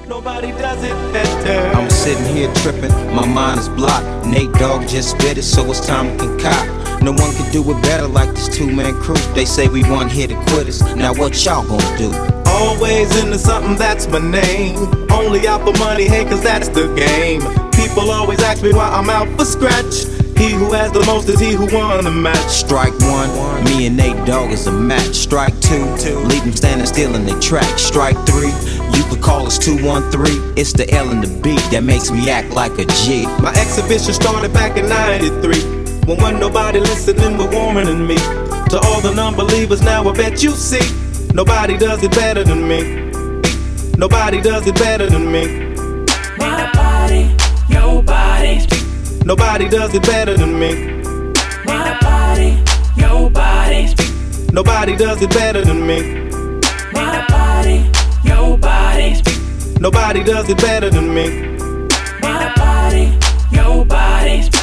Nobody does it better. I'm sitting here tripping, my mind is blocked. Nate Dogg just spit it, so it's time to concoct. No one can do it better like this two-man crew. They say we one here to quit us. Now what y'all gonna do? Always into something, that's my name. Only out for money, hey, cause that's the game. People always ask me why I'm out for scratch. He who has the most is he who won the match. Strike one, me and Nate Dogg is a match. Strike two, leave them standing still in their track. Strike three, you could call us 213. It's the L and the B that makes me act like a G. My exhibition started back in '93, when wasn't nobody listening but warmer than me. To all the non-believers now I bet you see, nobody does it better than me. Nobody does it better than me. My body, your body. Nobody does it better than me. My body, your body. Nobody does it better than me. My body, your body. Nobody does it better than me. My body, your body.